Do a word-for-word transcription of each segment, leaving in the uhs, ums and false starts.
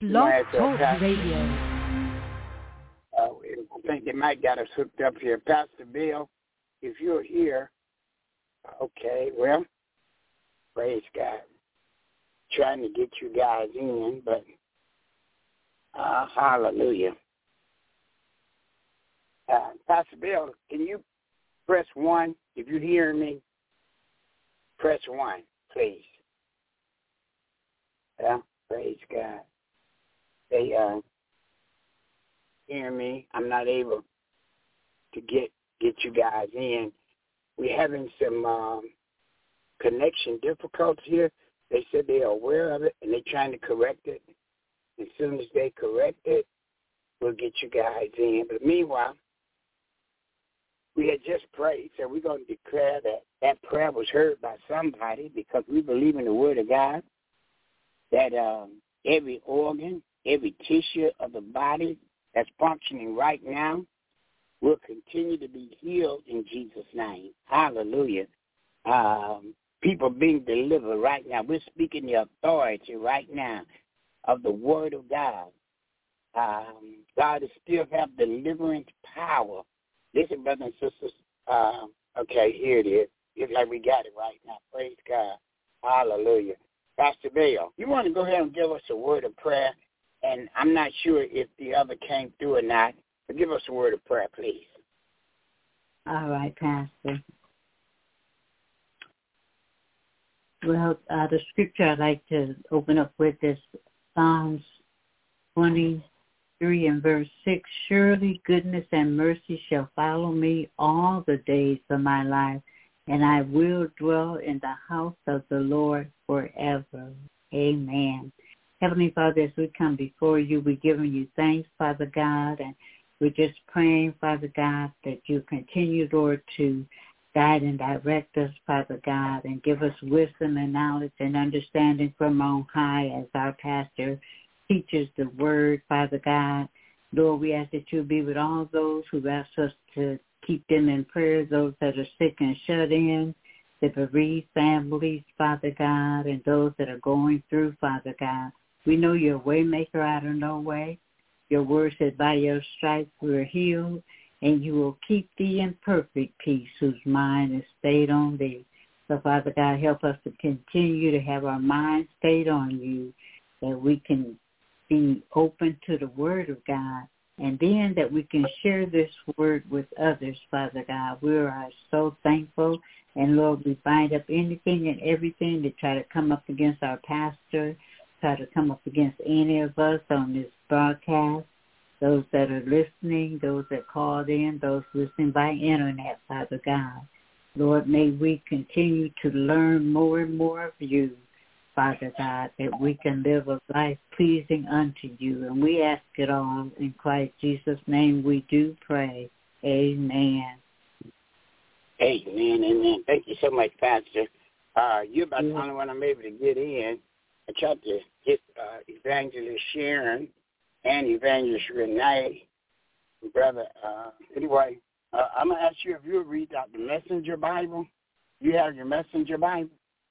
Blog Talk Pastor, Radio. uh, I think they might got us hooked up here. Pastor Bill, if you're here, okay, well, praise God. Trying to get you guys in, but uh, hallelujah. Uh, Pastor Bill, can you press one? If you hear me, press one, please. Yeah, praise God. They uh, hear me. I'm not able to get get you guys in. We're having some um, connection difficulties here. They said they are aware of it, and they're trying to correct it. As soon as they correct it, we'll get you guys in. But meanwhile, we had just prayed, so we're going to declare that that prayer was heard by somebody because we believe in the Word of God, that um, every organ, every tissue of the body that's functioning right now will continue to be healed in Jesus' name. Hallelujah. Um, people being delivered right now. We're speaking the authority right now of the Word of God. Um, God is still have deliverance power. Listen, brothers and sisters. Uh, okay, here it is. It's like we got it right now. Praise God. Hallelujah. Pastor Bill, you want to go ahead and give us a word of prayer? And I'm not sure if the other came through or not, but give us a word of prayer, please. All right, Pastor. Well, uh, the scripture I'd like to open up with is Psalms twenty-three and verse six. Surely goodness and mercy shall follow me all the days of my life, and I will dwell in the house of the Lord forever. Amen. Heavenly Father, as we come before you, we're giving you thanks, Father God, and we're just praying, Father God, that you continue, Lord, to guide and direct us, Father God, and give us wisdom and knowledge and understanding from on high as our pastor teaches the word, Father God. Lord, we ask that you be with all those who ask us to keep them in prayer, those that are sick and shut in, the bereaved families, Father God, and those that are going through, Father God. We know you're a way maker out of no way. Your word said, by your stripes we are healed, and you will keep thee in perfect peace whose mind is stayed on thee. So, Father God, help us to continue to have our mind stayed on you, that we can be open to the word of God, and then that we can share this word with others, Father God. We are so thankful. And, Lord, we bind up anything and everything that try to come up against our pastor, try to come up against any of us on this broadcast, those that are listening, those that called in, those listening by internet, Father God. Lord, may we continue to learn more and more of you, Father God, that we can live a life pleasing unto you. And we ask it all in Christ Jesus' name we do pray. Amen. Amen, amen. Thank you so much, Pastor. Uh, you're about the only one I'm able to get in. I tried to get uh, Evangelist Sharon and Evangelist Renee, brother. Uh, anyway, uh, I'm going to ask you if you'll read out the Messenger Bible. You have your Messenger Bible?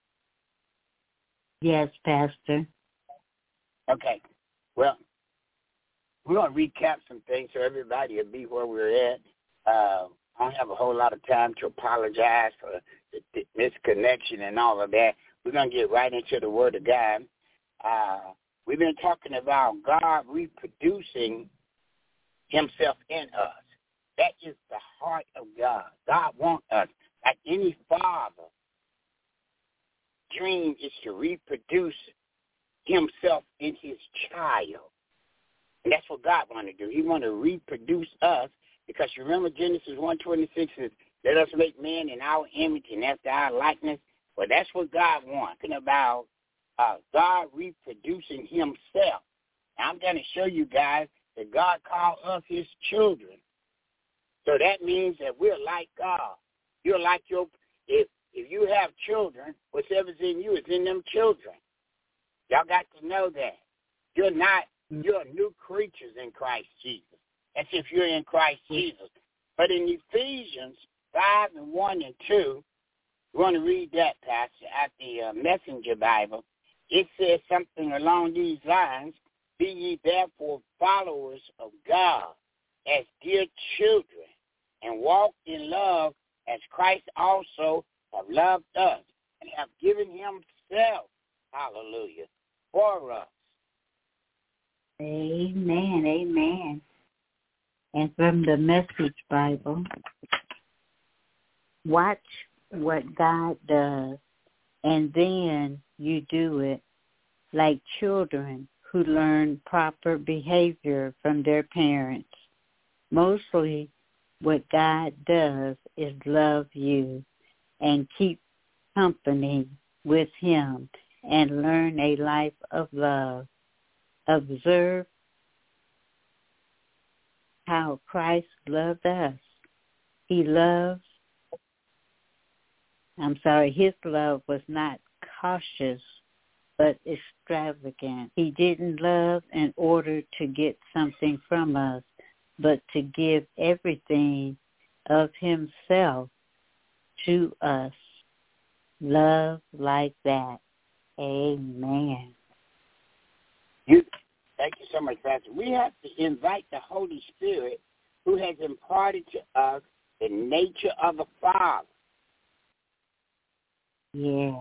Yes, Pastor. Okay. Well, we're going to recap some things so everybody will be where we're at. Uh, I don't have a whole lot of time to apologize for the, the misconnection and all of that. We're going to get right into the Word of God. Uh, we've been talking about God reproducing himself in us. That is the heart of God. God wants us, like any father, dream is to reproduce himself in his child. And that's what God wants to do. He wants to reproduce us because you remember Genesis one twenty-six says, let us make man in our image and after our likeness. Well, that's what God wants. Talking about uh, God reproducing himself. Now, I'm going to show you guys that God called us his children. So that means that we're like God. You're like your, if if you have children, whatever's in you is in them children. Y'all got to know that. You're not, you're new creatures in Christ Jesus. That's if you're in Christ Jesus. But in Ephesians five and one and two, we want to read that, Pastor, at the uh, Messenger Bible. It says something along these lines. Be ye therefore followers of God as dear children, and walk in love as Christ also have loved us and have given himself, hallelujah, for us. Amen, amen. And from the Message Bible, watch what God does, and then you do it, like children who learn proper behavior from their parents. Mostly what God does is love you and keep company with him and learn a life of love. Observe how Christ loved us. He loves, I'm sorry, his love was not cautious, but extravagant. He didn't love in order to get something from us, but to give everything of himself to us. Love like that. Amen. You, thank you so much, Pastor. We have to invite the Holy Spirit, who has imparted to us the nature of the Father. Yeah.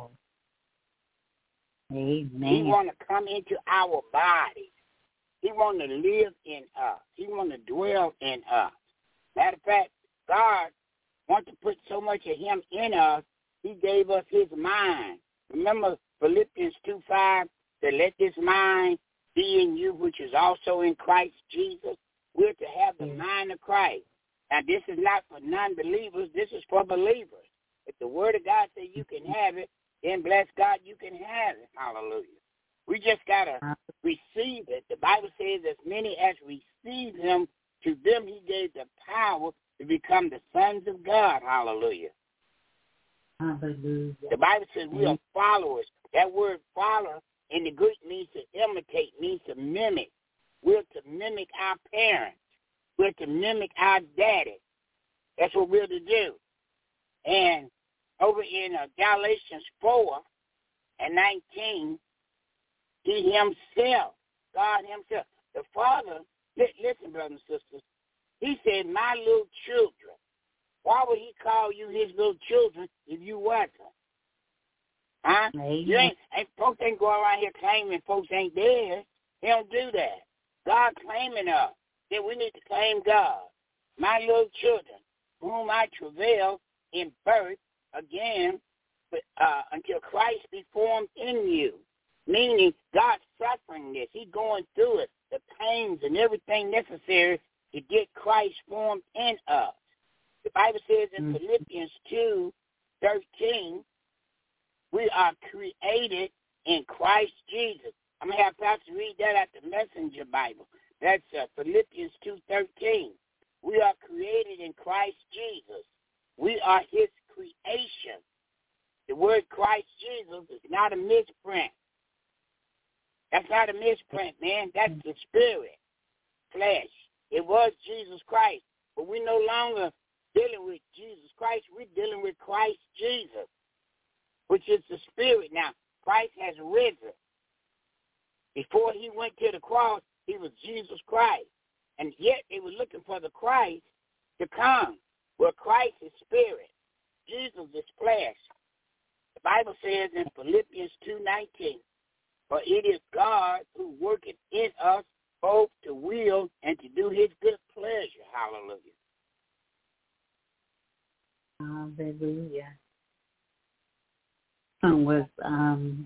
Amen. He want to come into our bodies. He want to live in us. He want to dwell in us. Matter of fact, God wants to put so much of him in us, he gave us his mind. Remember Philippians two five, that let this mind be in you, which is also in Christ Jesus. We're to have the mind of Christ. Now, this is not for non-believers. This is for believers. If the word of God says you can have it, then bless God, you can have it. Hallelujah. We just got to receive it. The Bible says as many as receive him, to them he gave the power to become the sons of God. Hallelujah. Hallelujah. The Bible says we are followers. That word follow in the Greek means to imitate, means to mimic. We're to mimic our parents. We're to mimic our daddy. That's what we're to do. And over in uh, Galatians four and nineteen, he himself, God himself, the Father, li- listen, brothers and sisters, he said, my little children. Why would he call you his little children if you wasn't? Huh? You ain't, ain't, folks ain't go around here claiming folks ain't theirs. He don't do that. God claiming us. Then we need to claim God. My little children, whom I travail in birth again uh, until Christ be formed in you. Meaning God's suffering this. He's going through it, the pains and everything necessary to get Christ formed in us. The Bible says in mm-hmm. Philippians two thirteen, we are created in Christ Jesus. I'm going to have Pastor read that at the Messenger Bible. That's uh, Philippians two thirteen. We are created in Christ Jesus. We are his creation. The word Christ Jesus is not a misprint. That's not a misprint, man. That's the spirit, flesh. It was Jesus Christ, but we're no longer dealing with Jesus Christ. We're dealing with Christ Jesus, which is the spirit. Now, Christ has risen. Before he went to the cross, he was Jesus Christ. And yet they were looking for the Christ to come. Well, Christ is spirit. Jesus is flesh. The Bible says in Philippians two nineteen, for it is God who worketh in us both to will and to do his good pleasure. Hallelujah. Hallelujah. And was um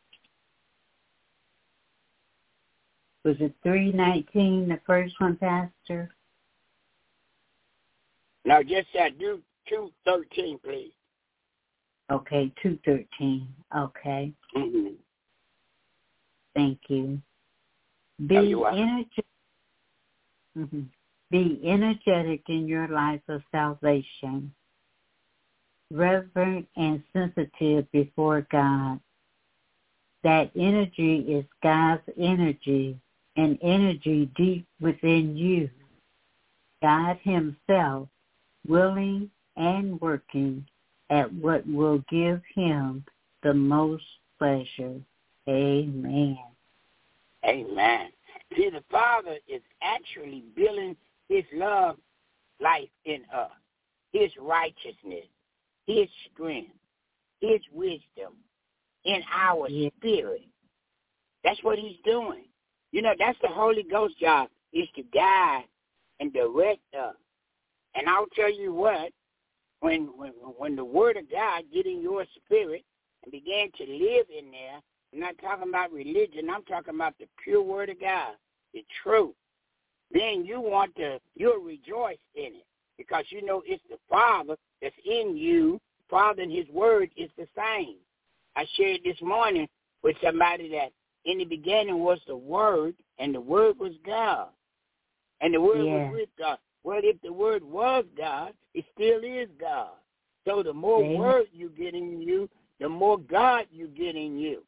was it three nineteen, the first one, Pastor? No, just uh, do two thirteen, please. Okay, two thirteen. Okay. Mm-hmm. Thank you. Be energetic. Mm-hmm. Be energetic in your life of salvation. Reverent and sensitive before God. That energy is God's energy, an energy deep within you. God himself willing and working at what will give him the most pleasure. Amen. Amen. See, the Father is actually building his love life in us, his righteousness, his strength, his wisdom in our Yeah. spirit. That's what he's doing. You know, that's the Holy Ghost job, is to guide and direct us. And I'll tell you what, when when when the Word of God get in your spirit and began to live in there, I'm not talking about religion, I'm talking about the pure Word of God, the truth. Then you want to, you'll rejoice in it because you know it's the Father that's in you. Father and his Word is the same. I shared this morning with somebody that in the beginning was the Word, and the Word was God. And the Word Yeah. was with God. Well, if the Word was God, it still is God. So the more Amen. Word you get in you, the more God you get in you.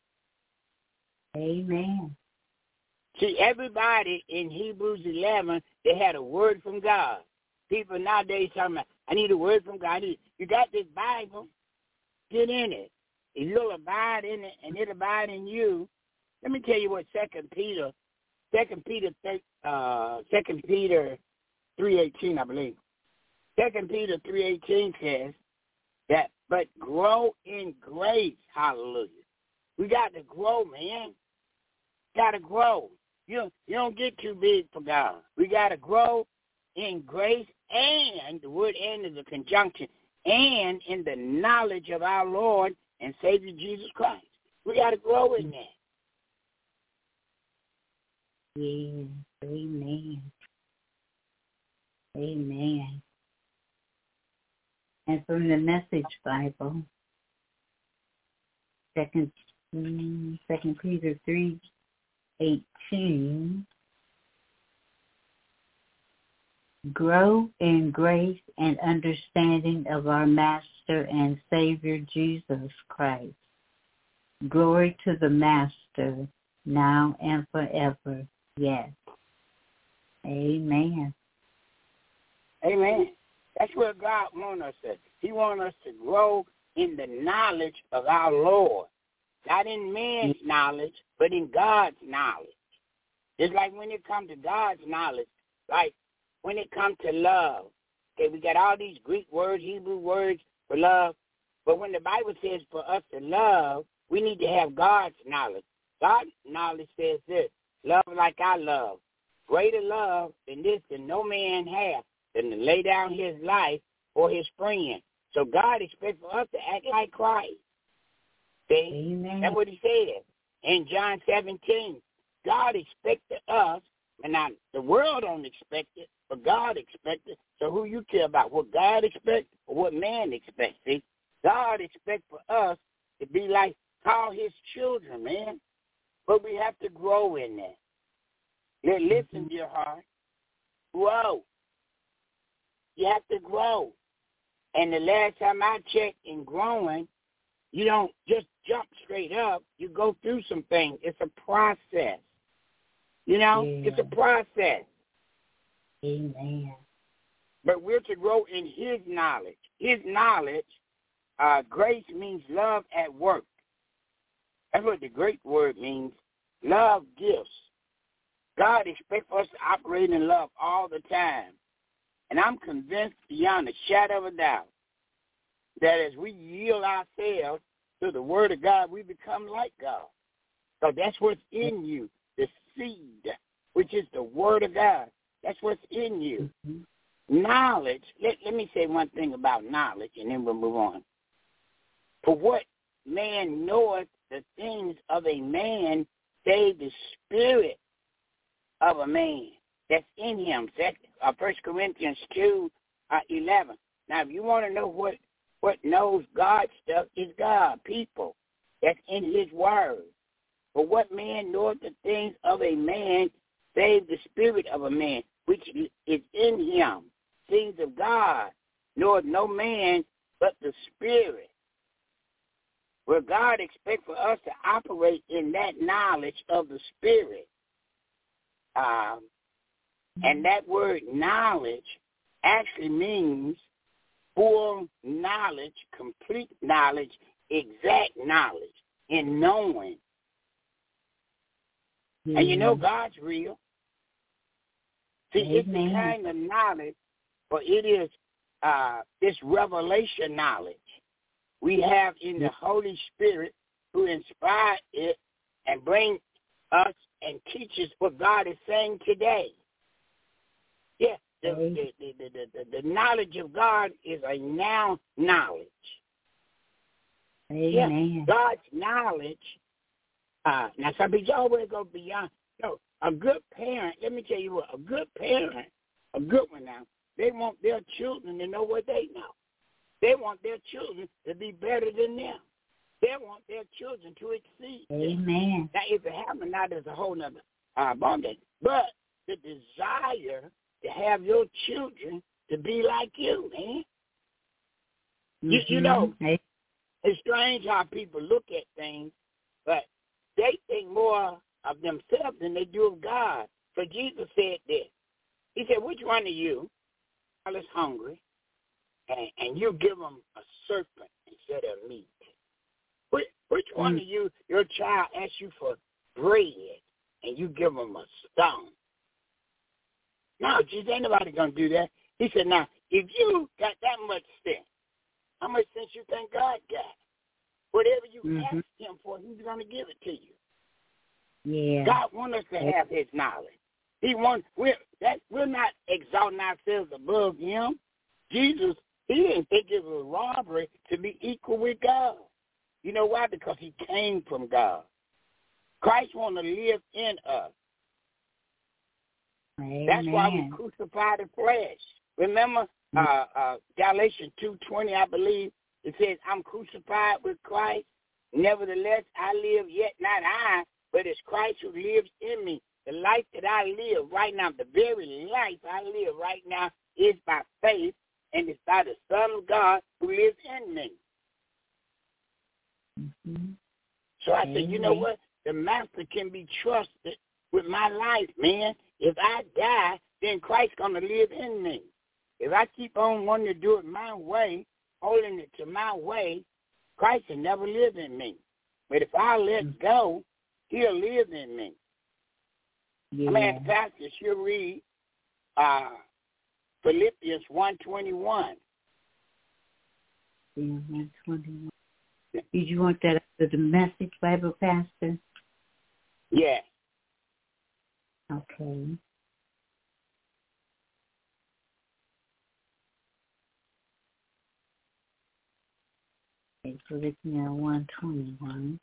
Amen. See, everybody in Hebrews eleven, they had a word from God. People nowadays talking about, I need a word from God. I need, you got this Bible, get in it. If you'll abide in it and it abide in you, let me tell you what Second Peter, Second Peter, uh, Second Peter three eighteen, I believe. Second Peter three eighteen says that, but grow in grace. Hallelujah. We got to grow, man. Got to grow. You you don't get too big for God. We got to grow in grace, and the word "and" is a conjunction, and in the knowledge of our Lord and Savior Jesus Christ. We got to grow in that. Yes. Amen. Amen. And from the Message Bible, Second mm, Second Peter three eighteen. Grow in grace and understanding of our Master and Savior Jesus Christ. Glory to the Master, now and forever. Yes. Amen. Amen. That's where God wants us to. He wants us to grow in the knowledge of our Lord. Not in man's knowledge, but in God's knowledge. It's like when it comes to God's knowledge, like when it comes to love. Okay, we got all these Greek words, Hebrew words for love. But when the Bible says for us to love, we need to have God's knowledge. God's knowledge says this, love like I love. Greater love than this than no man has, than to lay down his life for his friend. So God expects for us to act like Christ. See? Amen. That's what he said in John seventeen. God expected us, and now the world don't expect it, but God expected. So who you care about, what God expects or what man expects? See? God expects for us to be like, call his children, man. But we have to grow in that. Listen, dear heart. Grow. You have to grow. And the last time I checked in growing, you don't just jump straight up. You go through some things. It's a process. You know, Yeah. it's a process. Amen. But we're to grow in his knowledge. His knowledge, uh, grace means love at work. That's what the Greek word means. Love gifts. God expects us to operate in love all the time. And I'm convinced beyond a shadow of a doubt that as we yield ourselves to the Word of God, we become like God. So that's what's in you, the seed, which is the Word of God. That's what's in you. Mm-hmm. Knowledge, let, let me say one thing about knowledge, and then we'll move on. For what man knoweth the things of a man, save the spirit of a man that's in him. Uh, First Corinthians two, uh, eleven. Now, if you want to know what, what knows God stuff, is God, people. That's in his word. For what man knoweth the things of a man, save the spirit of a man, which is in him. Things of God knoweth no man but the spirit. Where God expects for us to operate in that knowledge of the spirit. Um, and that word knowledge actually means full knowledge, complete knowledge, exact knowledge, in knowing. Yeah. And you know God's real. See, Amen. it's the kind of knowledge, but it is uh, this revelation knowledge we have in the Holy Spirit who inspired it and bring us and teaches what God is saying today. Yeah, the, the, the, the, the, the knowledge of God is a now knowledge. Amen. Yeah, God's knowledge. Uh, now, some people always go beyond. No, a good parent, let me tell you what, a good parent, a good one now, they want their children to know what they know. They want their children to be better than them. They want their children to exceed them. Amen. Now, if it happens, now there's a whole nother uh, bondage. But the desire to have your children to be like you, man. Mm-hmm. You, you know, Amen. it's strange how people look at things, but they think more of themselves than they do of God. For Jesus said this. He said, which one of you is hungry, and, and you give them a serpent instead of meat? Which, which one mm. of you, your child asks you for bread, and you give them a stone? No, Jesus, ain't nobody going to do that. He said, now, if you got that much sense, how much sense you think God got? Whatever you mm-hmm. ask him for, he's going to give it to you. Yeah. God wants us to have his knowledge. He wants, we're, that, we're not exalting ourselves above him. Jesus, he didn't think it was robbery to be equal with God. You know why? Because he came from God. Christ wants to live in us. Amen. That's why we crucify the flesh. Remember uh, uh, Galatians two twenty, I believe, it says, I'm crucified with Christ. Nevertheless, I live, yet not I, but it's Christ who lives in me. The life that I live right now, the very life I live right now is by faith, and it's by the Son of God who lives in me. Mm-hmm. So I Amen. said, you know what? The master can be trusted with my life, man. If I die, then Christ's going to live in me. If I keep on wanting to do it my way, holding it to my way, Christ will never live in me. But if I let mm-hmm. go, he'll live in me. Yeah. I'm going to ask the pastor, she'll read uh, Philippians one twenty-one. Yeah, one twenty-one. Did you want that after the Message Bible, Pastor? Yes. Okay. Okay, Philippians one twenty-one.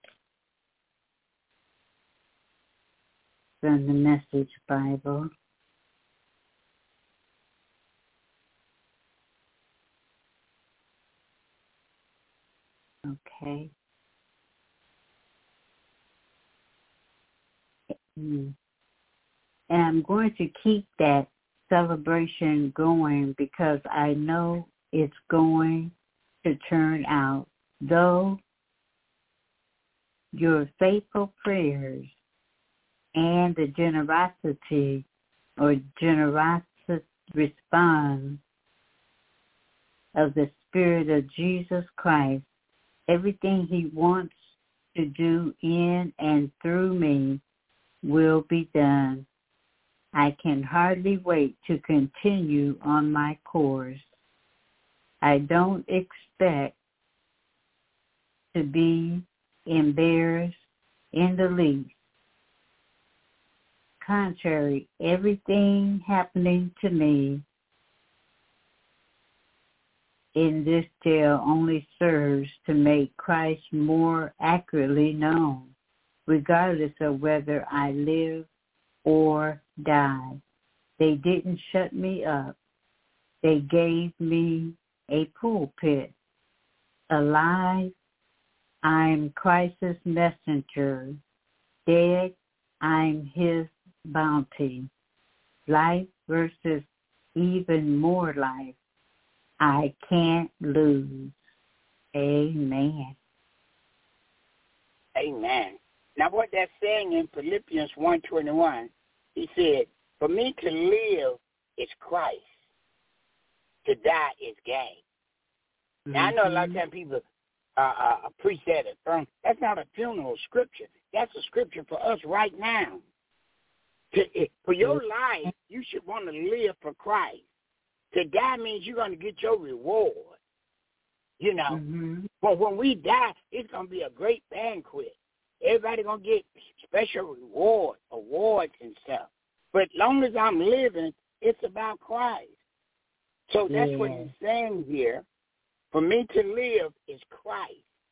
From the Message Bible. Okay. Mm. And I'm going to keep that celebration going because I know it's going to turn out. Though your faithful prayers and the generosity or generous response of the Spirit of Jesus Christ, everything he wants to do in and through me will be done. I can hardly wait to continue on my course. I don't expect to be embarrassed in the least. Contrary, everything happening to me in this tale only serves to make Christ more accurately known, regardless of whether I live or die. They didn't shut me up. They gave me a pulpit. Alive, I'm Christ's messenger. Dead, I'm his bounty. Life versus even more life. I can't lose. Amen. Amen. Now what that's saying in Philippians one twenty-one, he said, for me to live is Christ. To die is gain. Mm-hmm. Now I know a lot of times people uh, uh, preach that at firm. That's not a funeral scripture. That's a scripture for us right now. To, for your life, you should want to live for Christ. To die means you're going to get your reward. You know, mm-hmm. but when we die, it's going to be a great banquet. Everybody going to get special rewards, awards and stuff. But as long as I'm living, it's about Christ. So that's yeah. what he's saying here. For me to live is Christ.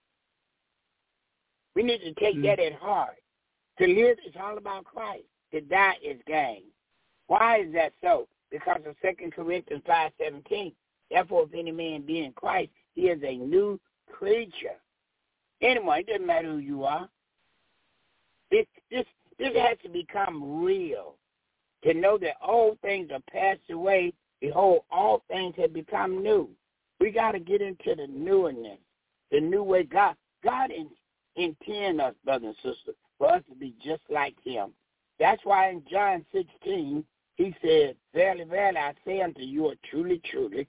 We need to take mm-hmm. that at heart. To live is all about Christ. To die is gain. Why is that so? Because of Second Corinthians five seventeen. Therefore, if any man be in Christ, he is a new creature. Anyway, it doesn't matter who you are. This, this, this has to become real. To know that old things are passed away, behold, all things have become new. We got to get into the newness, the new way. God, God in, intend us, brothers and sisters, for us to be just like him. That's why in John sixteen, he said, verily, verily, I say unto you, truly, truly,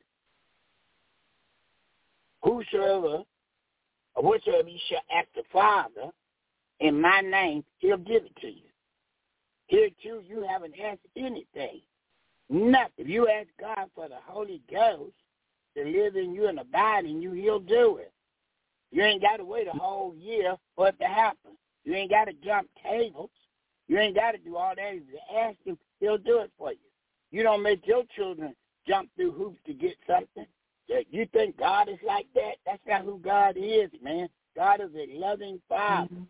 whosoever, or whatsoever you shall ask the Father in my name, he'll give it to you. Here, too, you haven't asked anything. Nothing. If you ask God for the Holy Ghost to live in you and abide in you, he'll do it. You ain't got to wait a whole year for it to happen. You ain't got to jump tables. You ain't got to do all that. If you ask him, he'll do it for you. You don't make your children jump through hoops to get something. You think God is like that? That's not who God is, man. God is a loving Father. Mm-hmm.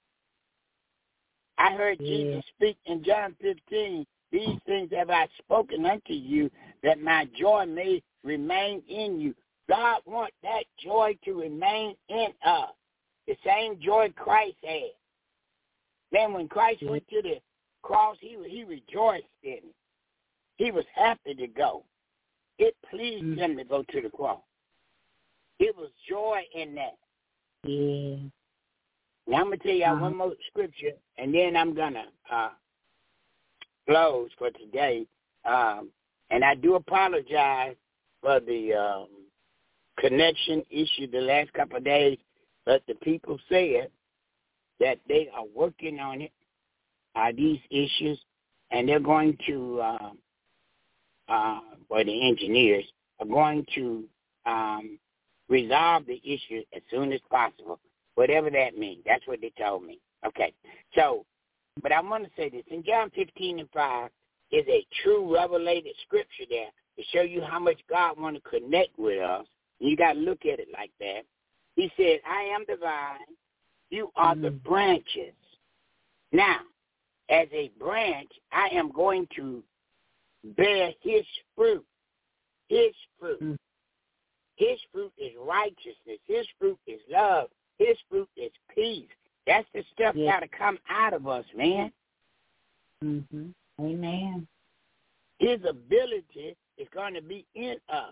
I heard yeah. Jesus speak in John fifteen, these things have I spoken unto you, that my joy may remain in you. God wants that joy to remain in us, the same joy Christ had. Then when Christ yeah. went to the cross, he, he rejoiced in it. He was happy to go. It pleased mm. him to go to the cross. It was joy in that. Yeah. Now I'm going to tell you uh-huh. one more scripture, and then I'm going to uh, close for today. Um, and I do apologize for the um, connection issue the last couple of days, but the people said that they are working on it, uh, these issues, and they're going to, uh, uh, or the engineers are going to um, resolve the issue as soon as possible, whatever that means. That's what they told me. Okay, so, but I want to say this. In John fifteen and five is a true revelated scripture there to show you how much God wants to connect with us. And you got to look at it like that. He said, I am the vine, you are mm-hmm. the branches. Now, as a branch, I am going to bear his fruit. His fruit. Mm-hmm. His fruit is righteousness. His fruit is love. His fruit is peace. That's the stuff yeah. got to come out of us, man. Mm-hmm. Amen. His ability is going to be in us.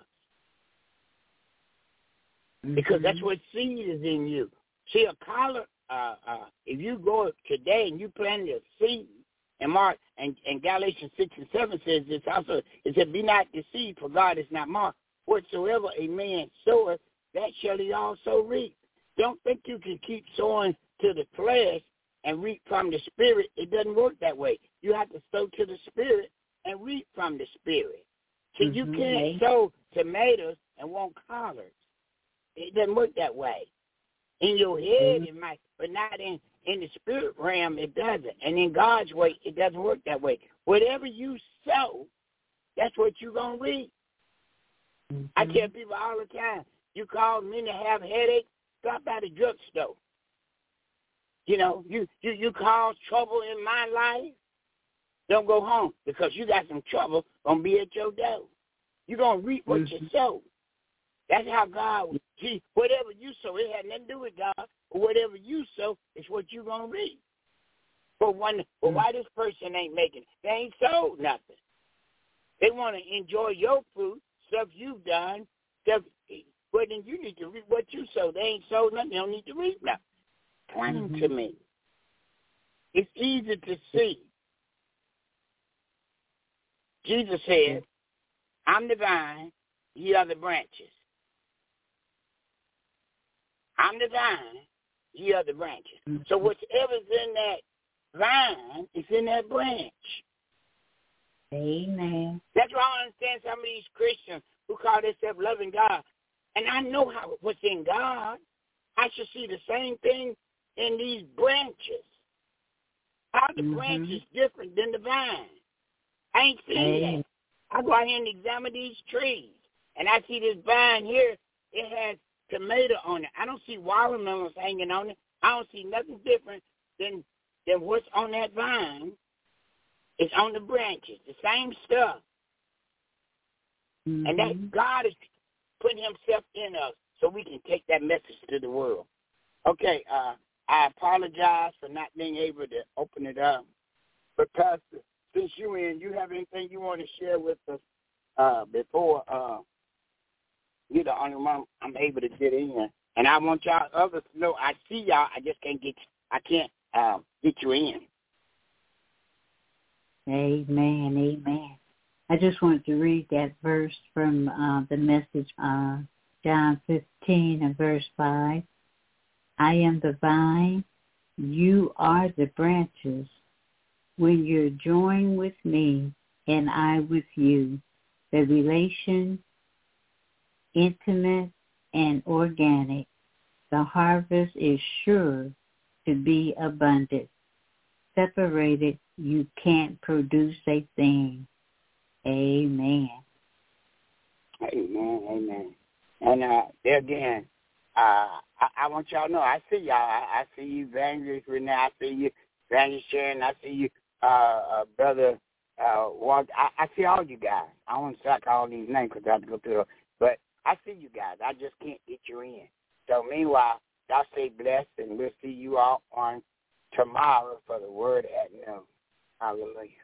Mm-hmm. Because that's what seed is in you. See, a collar, uh, uh, if you go today and you plant a seed, and Mark and, and Galatians six and seven says this also, it said, be not deceived, for God is not mocked. Whatsoever a man soweth, that shall he also reap. Don't think you can keep sowing to the flesh and reap from the spirit. It doesn't work that way. You have to sow to the spirit and reap from the spirit. So mm-hmm. you can't sow tomatoes and want collards. It doesn't work that way. In your head, mm-hmm. it might, but not in, in the spirit realm, it doesn't. And in God's way, it doesn't work that way. Whatever you sow, that's what you're going to reap. Mm-hmm. I tell people all the time, you call me to have headaches, stop by the drugstore. You know, you, you, you cause trouble in my life, don't go home because you got some trouble going to be at your door. You're going to reap what mm-hmm. you sow. That's how God, see, whatever you sow, it had nothing to do with God, but whatever you sow is what you're going to reap. But when, well, why this person ain't making it? They ain't sold nothing. They want to enjoy your fruit, stuff you've done, stuff, well, then you need to reap what you sow. They ain't sold nothing. They don't need to reap nothing. Plain mm-hmm. to me. It's easy to see. Jesus said, I'm the vine, ye are the branches. I'm the vine, ye are the branches. Mm-hmm. So whatever's in that vine is in that branch. Amen. That's why I don't understand some of these Christians who call themselves loving God. And I know how what's in God. I should see the same thing in these branches. How the mm-hmm. branches different than the vine? I ain't seen hey. that. I go out here and examine these trees, and I see this vine here. It has tomato on it. I don't see watermelons hanging on it. I don't see nothing different than than what's on that vine. It's on the branches, the same stuff. Mm-hmm. And that God is putting himself in us so we can take that message to the world. Okay, uh, I apologize for not being able to open it up. But, Pastor, since you're in, you have anything you want to share with us uh, before uh, you're the only one I'm able to get in? And I want y'all others to know I see y'all. I just can't get I can't uh, get you in. Amen, amen. I just want to read that verse from uh, the message, uh, John fifteen and verse five. I am the vine, you are the branches. When you're joined with me and I with you, the relation, intimate and organic, the harvest is sure to be abundant. Separated, you can't produce a thing. Amen. Amen, amen. And uh, there again, uh, I, I want y'all to know, I see y'all. I, I see you, Evangelist Renee. I see you, Evangelist Sharon. I see you, uh, uh, Brother uh, Walt. I, I see all you guys. I don't want to say all these names because I have to go through it. But I see you guys. I just can't get you in. So meanwhile, y'all stay blessed, and we'll see you all on tomorrow for the word at noon. Hallelujah.